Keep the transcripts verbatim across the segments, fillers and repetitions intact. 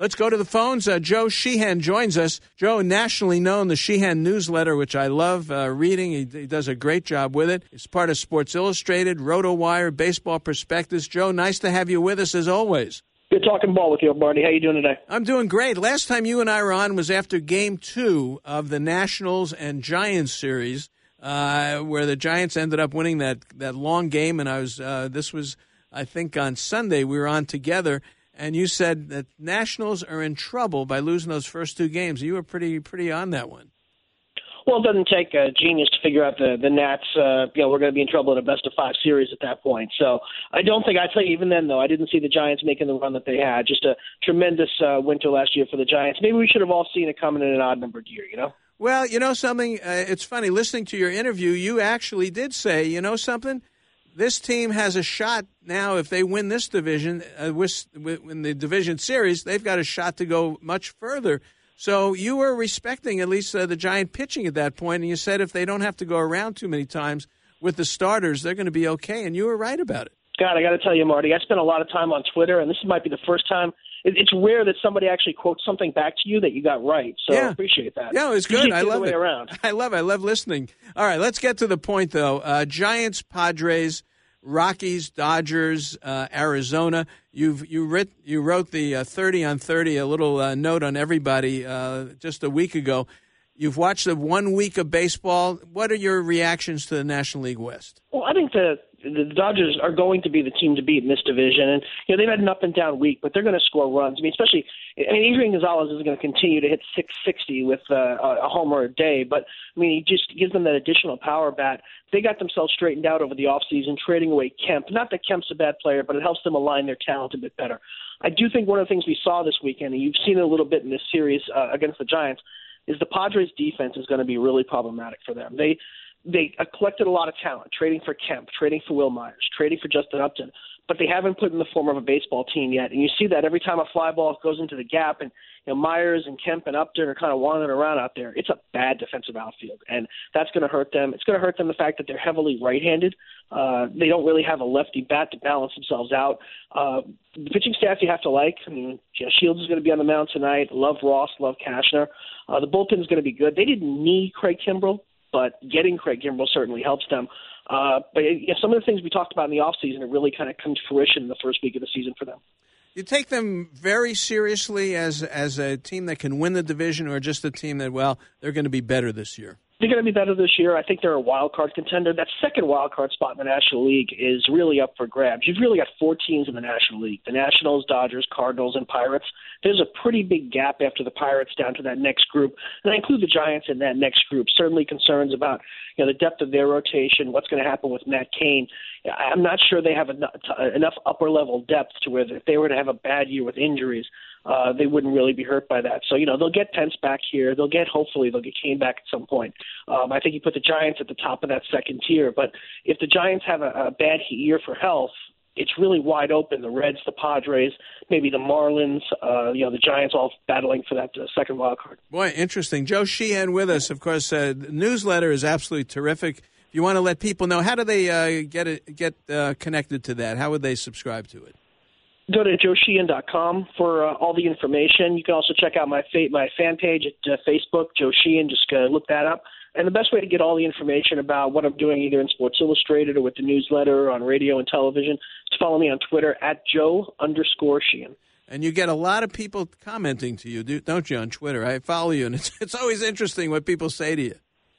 Let's go to the phones. Uh, Joe Sheehan joins us. Joe, nationally known, the Sheehan newsletter, which I love uh, reading. He, he does a great job with it. He's part of Sports Illustrated, RotoWire, Baseball Prospectus. Joe, nice to have you with us as always. Good talking ball with you, Marty. How you doing today? I'm doing great. Last time you and I were on was after Game two of the Nationals and Giants series, uh, where the Giants ended up winning that, that long game. And I was uh, this was, I think, on Sunday. We were on together. And you said that Nationals are in trouble by losing those first two games. You were pretty pretty on that one. Well, it doesn't take a genius to figure out the the Nats. Uh, you know, we're going to be in trouble in a best of five series at that point. So I don't think I tell you even then though I didn't see the Giants making the run that they had. Just a tremendous uh, winter last year for the Giants. Maybe we should have all seen it coming in an odd numbered year. You know. Well, you know something. Uh, it's funny listening to your interview. You actually did say, you know something. This team has a shot now. If they win this division, uh, with, with, in the division series, they've got a shot to go much further. So you were respecting at least uh, the Giant pitching at that point, and you said if they don't have to go around too many times with the starters, they're going to be okay, and you were right about it. God, I got to tell you, Marty, I spent a lot of time on Twitter, and this might be the first time. It, it's rare that somebody actually quotes something back to you that you got right, so yeah. I appreciate that. Yeah, it was good. I love it. Around. I love it. I love listening. All right, let's get to the point, though. Uh, Giants, Padres, Rockies, Dodgers, uh, Arizona. You've you writ you wrote the uh, thirty on thirty, a little uh, note on everybody uh, just a week ago. You've watched the one week of baseball. What are your reactions to the National League West? Well, I think the the Dodgers are going to be the team to beat in this division, and you know they've had an up and down week, but they're going to score runs. I mean, especially I mean Adrian Gonzalez is going to continue to hit six sixty with uh, a homer a day, but I mean he just gives them that additional power bat. They got themselves straightened out over the offseason, trading away Kemp. Not that Kemp's a bad player, but it helps them align their talent a bit better. I do think one of the things we saw this weekend, and you've seen it a little bit in this series uh, against the Giants, is the Padres' defense is going to be really problematic for them. They they collected a lot of talent, trading for Kemp, trading for Will Myers, trading for Justin Upton, but they haven't put in the form of a baseball team yet. And you see that every time a fly ball goes into the gap, and you know Myers and Kemp and Upton are kind of wandering around out there. It's a bad defensive outfield, and that's going to hurt them. It's going to hurt them the fact that they're heavily right-handed. Uh, they don't really have a lefty bat to balance themselves out. Uh, the pitching staff you have to like. I mean, you know, Shields is going to be on the mound tonight. Love Ross, love Cashner. Uh, the bullpen is going to be good. They didn't need Craig Kimbrell, but getting Craig Kimbrell certainly helps them. Uh, but you know, some of the things we talked about in the offseason, it really kind of come to fruition in the first week of the season for them. You take them very seriously as as a team that can win the division, or just a team that, well, they're going to be better this year? They're going to be better this year. I think they're a wild card contender. That second wild card spot in the National League is really up for grabs. You've really got four teams in the National League: the Nationals, Dodgers, Cardinals, and Pirates. There's a pretty big gap after the Pirates down to that next group, and I include the Giants in that next group. Certainly concerns about you know the depth of their rotation, what's going to happen with Matt Cain. I'm not sure they have enough upper level depth to where if they were to have a bad year with injuries, uh, they wouldn't really be hurt by that. So, you know, they'll get Pence back here. They'll get, hopefully, they'll get Cain back at some point. Um, I think you put the Giants at the top of that second tier. But if the Giants have a, a bad year for health, it's really wide open. The Reds, the Padres, maybe the Marlins, uh, you know, the Giants all battling for that uh, second wild card. Boy, interesting. Joe Sheehan with us. Of course, uh, the newsletter is absolutely terrific. If you want to let people know, how do they uh, get it, get uh, connected to that? How would they subscribe to it? Go to joe sheehan dot com for uh, all the information. You can also check out my fa- my fan page at uh, Facebook, Joe Sheehan. Just uh, look that up. And the best way to get all the information about what I'm doing either in Sports Illustrated or with the newsletter, on radio and television, is to follow me on Twitter at Joe underscore Sheehan. And you get a lot of people commenting to you, don't you, on Twitter? I follow you, and it's, it's always interesting what people say to you.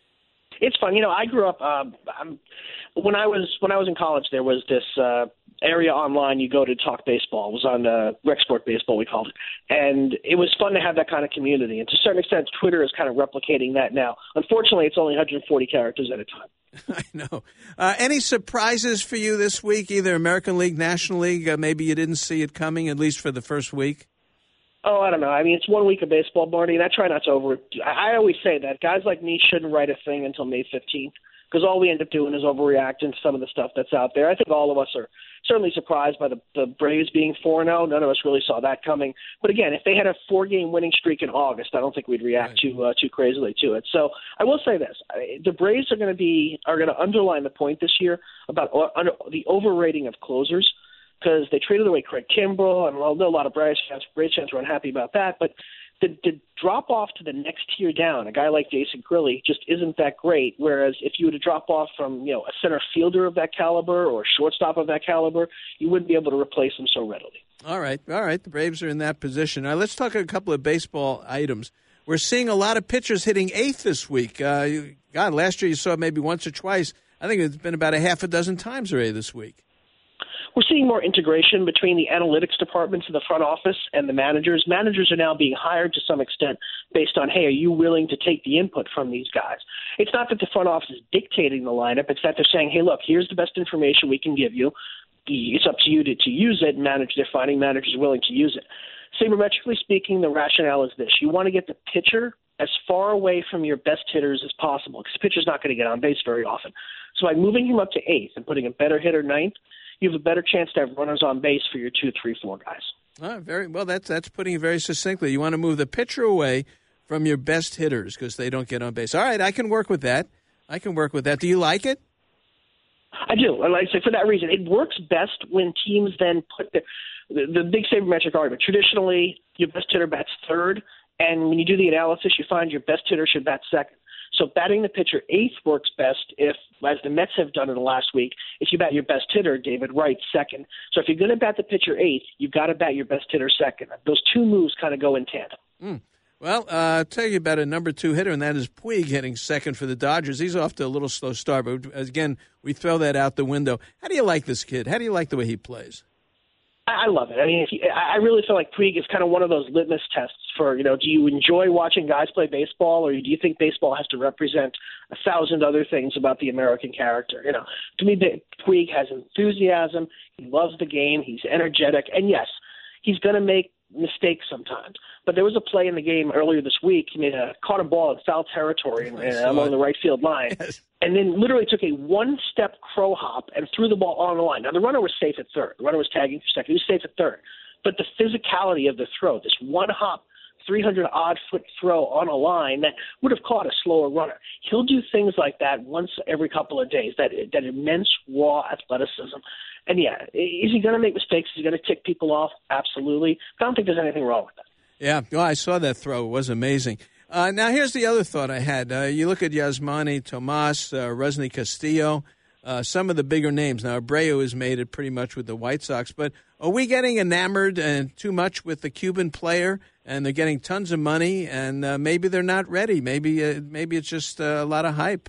It's fun. You know, I grew up um, I'm, when I was when I was in college. There was this uh, area online you go to talk baseball. It was on uh, Rec Sport Baseball, we called it, and it was fun to have that kind of community. And to a certain extent, Twitter is kind of replicating that now. Unfortunately, it's only one hundred forty characters at a time. I know. Uh, any surprises for you this week? Either American League, National League. Uh, maybe you didn't see it coming, at least for the first week. Oh, I don't know. I mean, it's one week of baseball, Marty, and I try not to over. I, I always say that guys like me shouldn't write a thing until May fifteenth, because all we end up doing is overreacting to some of the stuff that's out there. I think all of us are certainly surprised by the, the Braves being four and oh. None of us really saw that coming. But again, if they had a four-game winning streak in August, I don't think we'd react right. too uh, too crazily to it. So I will say this: the Braves are going to be are going to underline the point this year about uh, the overrating of closers. because they traded away Craig Kimbrell, and although a lot of Braves fans, Braves fans were unhappy about that, but the, the drop off to the next tier down, a guy like Jason Grilli just isn't that great. Whereas if you were to drop off from, you know, a center fielder of that caliber or a shortstop of that caliber, you wouldn't be able to replace him so readily. All right, all right. The Braves are in that position. Now let's talk a couple of baseball items. We're seeing a lot of pitchers hitting eighth this week. Uh, God, last year you saw it maybe once or twice. I think it's been about a half a dozen times already this week. We're seeing more integration between the analytics departments in the front office and the managers. Managers are now being hired to some extent based on, hey, are you willing to take the input from these guys? It's not that the front office is dictating the lineup. It's that they're saying, hey, look, here's the best information we can give you. It's up to you to, to use it. Manage, they're finding managers willing to use it. Sabermetrically speaking, the rationale is this. You want to get the pitcher as far away from your best hitters as possible because the pitcher's not going to get on base very often. So by moving him up to eighth and putting a better hitter ninth, you have a better chance to have runners on base for your two, three, four guys. Oh, very well. That's that's putting it very succinctly. You want to move the pitcher away from your best hitters because they don't get on base. All right, I can work with that. I can work with that. Do you like it? I do. And like I say, for that reason, it works best when teams then put the the, the big sabermetric argument. Traditionally, your best hitter bats third, and when you do the analysis, you find your best hitter should bat second. So batting the pitcher eighth works best if, as the Mets have done in the last week, if you bat your best hitter, David Wright, second. So if you're going to bat the pitcher eighth, you've got to bat your best hitter second. Those two moves kind of go in tandem. Mm. Well, uh, I'll tell you about a number two hitter, and that is Puig hitting second for the Dodgers. He's off to a little slow start, but again, we throw that out the window. How do you like this kid? How do you like the way he plays? I love it. I mean, if you, I really feel like Puig is kind of one of those litmus tests for, you know, do you enjoy watching guys play baseball, or do you think baseball has to represent a thousand other things about the American character? You know, to me, Puig has enthusiasm. He loves the game. He's energetic. And, yes, he's going to make mistakes sometimes. But there was a play in the game earlier this week. He made a, caught a ball in foul territory and, and along the right field line, yes. and then literally took a one-step crow hop and threw the ball on the line. Now, the runner was safe at third. The runner was tagging for second. He was safe at third. But the physicality of the throw, this one hop, three hundred odd foot throw on a line that would have caught a slower runner. He'll do things like that once every couple of days, that that immense raw athleticism. And, yeah, is he going to make mistakes? Is he going to tick people off? Absolutely. I don't think there's anything wrong with that. Yeah, well, I saw that throw. It was amazing. Uh, now, here's the other thought I had. Uh, you look at Yasmani Tomas, uh, Rusney Castillo, uh, some of the bigger names. Now, Abreu has made it pretty much with the White Sox, but are we getting enamored and too much with the Cuban player, and they're getting tons of money, and uh, maybe they're not ready? Maybe uh, maybe it's just uh, a lot of hype.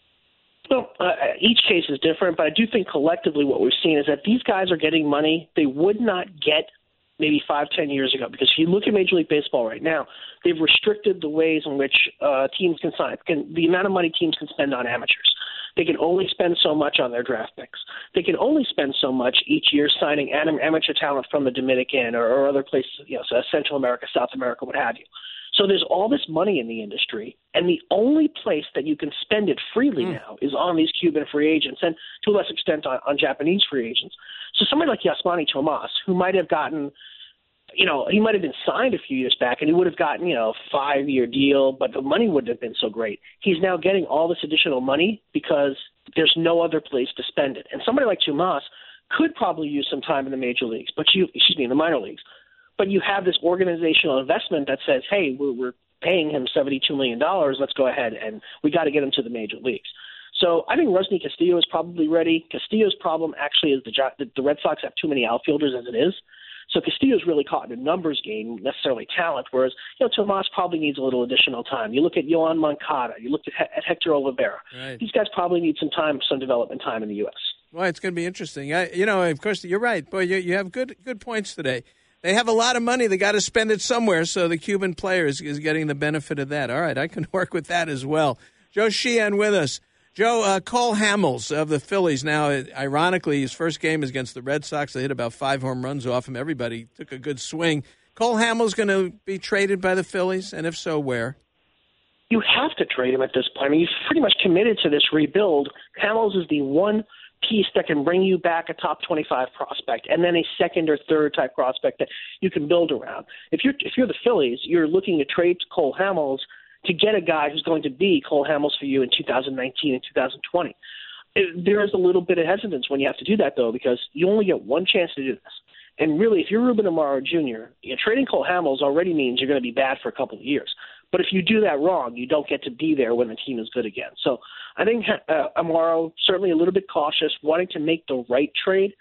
Well, uh, each case is different, but I do think collectively what we've seen is that these guys are getting money they would not get maybe five, ten years ago. Because if you look at Major League Baseball right now, they've restricted the ways in which uh, teams can sign, can, the amount of money teams can spend on amateurs. They can only spend so much on their draft picks. They can only spend so much each year signing amateur talent from the Dominican or, or other places, you know, so Central America, South America, what have you. So there's all this money in the industry, and the only place that you can spend it freely mm. now is on these Cuban free agents, and to a less extent on, on Japanese free agents. So somebody like Yasmani Tomas, who might have gotten, you know, he might have been signed a few years back, and he would have gotten, you know, a five-year deal, but the money wouldn't have been so great. He's now getting all this additional money because there's no other place to spend it. And somebody like Tomas could probably use some time in the major leagues, but you, excuse me, in the minor leagues. But you have this organizational investment that says, hey, we're, we're paying him seventy-two million dollars. Let's go ahead, and we got to get him to the major leagues. So I think Rusney Castillo is probably ready. Castillo's problem actually is the, the Red Sox have too many outfielders as it is. So Castillo's really caught in a numbers game, necessarily talent, whereas, you know, Tomas probably needs a little additional time. You look at Yohan Moncada, you look at, at Hector Olivera. Right. These guys probably need some time, some development time in the U S. Well, it's going to be interesting. I, you know, of course, you're right. Boy, you, you have good good points today. They have a lot of money. They got to spend it somewhere, so the Cuban player is, is getting the benefit of that. All right, I can work with that as well. Joe Sheehan with us. Joe, uh, Cole Hamels of the Phillies. Now, ironically, his first game is against the Red Sox. They hit about five home runs off him. Everybody took a good swing. Cole Hamels going to be traded by the Phillies, and if so, where? You have to trade him at this point. I mean, he's pretty much committed to this rebuild. Hamels is the one piece that can bring you back a top twenty-five prospect, and then a second or third type prospect that you can build around. If you're if you're the Phillies, you're looking to trade Cole Hamels to get a guy who's going to be Cole Hamels for you in two thousand nineteen and two thousand twenty. it, there is a little bit of hesitance when you have to do that, though, because you only get one chance to do this. And really, if you're Ruben Amaro Junior, you know, trading Cole Hamels already means you're going to be bad for a couple of years. But if you do that wrong, you don't get to be there when the team is good again. So I think uh, Amaro, certainly a little bit cautious, wanting to make the right trade.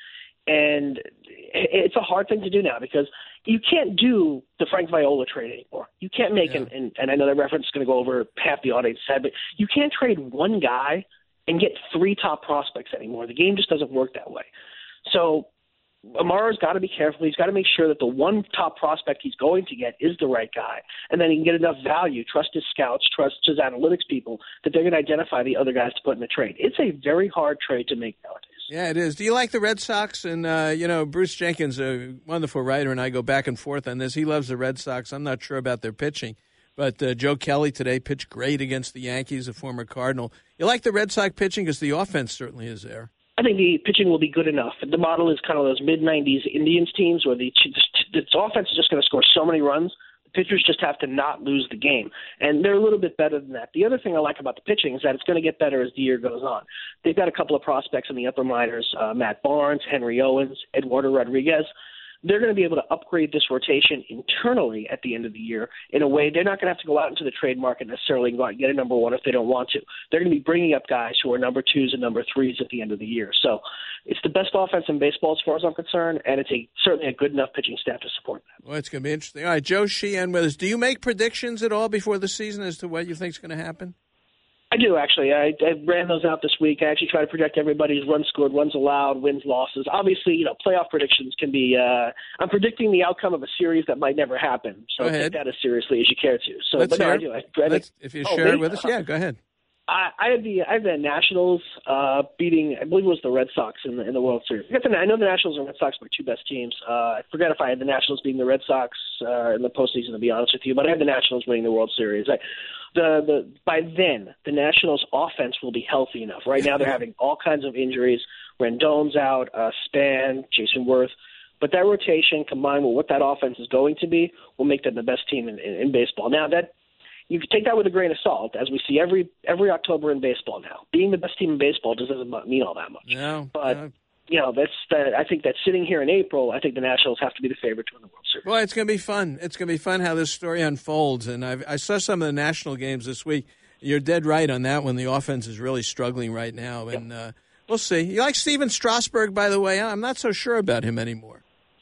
And it's a hard thing to do now because you can't do the Frank Viola trade anymore. You can't make yeah. an, and, and I know that reference is going to go over half the audience said, but you can't trade one guy and get three top prospects anymore. The game just doesn't work that way. So Amaro's got to be careful. He's got to make sure that the one top prospect he's going to get is the right guy, and then he can get enough value, trust his scouts, trust his analytics people, that they're going to identify the other guys to put in the trade. It's a very hard trade to make nowadays. Yeah, it is. Do you like the Red Sox? And, uh, you know, Bruce Jenkins, a wonderful writer, and I go back and forth on this. He loves the Red Sox. I'm not sure about their pitching. But uh, Joe Kelly today pitched great against the Yankees, a former Cardinal. You like the Red Sox pitching because the offense certainly is there. I think the pitching will be good enough. The model is kind of those mid nineties Indians teams where the, the, the offense is just going to score so many runs. The pitchers just have to not lose the game. And they're a little bit better than that. The other thing I like about the pitching is that it's going to get better as the year goes on. They've got a couple of prospects in the upper minors, uh, Matt Barnes, Henry Owens, Eduardo Rodriguez. They're going to be able to upgrade this rotation internally at the end of the year in a way they're not going to have to go out into the trade market necessarily and go out and get a number one if they don't want to. They're going to be bringing up guys who are number twos and number threes at the end of the year. So it's the best offense in baseball as far as I'm concerned, and it's a certainly a good enough pitching staff to support that. Well, it's going to be interesting. All right, Joe Sheehan with us. Do you make predictions at all before the season as to what you think is going to happen? I do, actually. I, I ran those out this week. I actually try to project everybody's runs scored, runs allowed, wins, losses. Obviously, you know, playoff predictions can be uh, – I'm predicting the outcome of a series that might never happen. So take that as seriously as you care to. So, Let's but no, hear I do. I, I Let's, if you oh, share it with us, yeah, go ahead. I, I had the I had the Nationals uh, beating, I believe it was the Red Sox in the in the World Series. I, the, I know the Nationals and Red Sox are my two best teams. Uh, I forget if I had the Nationals beating the Red Sox uh, in the postseason, to be honest with you, but I had the Nationals winning the World Series. I, the the by then the Nationals offense will be healthy enough. Right now they're having all kinds of injuries. Rendon's out, uh, Span, Jason Worth. But that rotation combined with what that offense is going to be will make them the best team in, in, in baseball. Now that you can take that with a grain of salt, as we see every every October in baseball now. Being the best team in baseball doesn't mean all that much. No, but no. you know, that's that. I think that sitting here in April, I think the Nationals have to be the favorite to win the World Series. Well, it's going to be fun. It's going to be fun how this story unfolds. And I've, I saw some of the national games this week. You're dead right on that one. The offense is really struggling right now, and yep. uh, we'll see. You like Steven Strasburg, by the way? I'm not so sure about him anymore.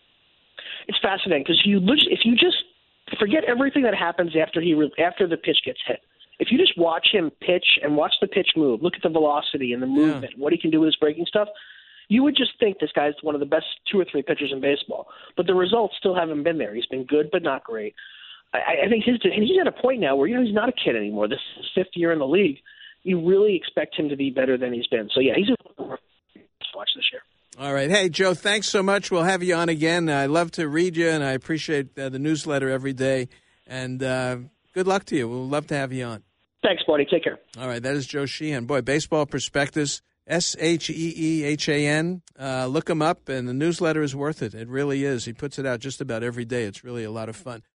It's fascinating because you if you just forget everything that happens after he after the pitch gets hit. If you just watch him pitch and watch the pitch move, look at the velocity and the movement, yeah. what he can do with his breaking stuff, you would just think this guy's one of the best two or three pitchers in baseball. But the results still haven't been there. He's been good, but not great. I, I think his, and he's at a point now where, you know, he's not a kid anymore. This is his fifth year in the league. You really expect him to be better than he's been. So, yeah, he's a watch this year. All right. Hey, Joe, thanks so much. We'll have you on again. I love to read you, and I appreciate uh, the newsletter every day. And uh, good luck to you. We'll love to have you on. Thanks, buddy. Take care. All right. That is Joe Sheehan. Boy, Baseball Prospectus, S H E E H A N. Uh, look him up, and the newsletter is worth it. It really is. He puts it out just about every day. It's really a lot of fun.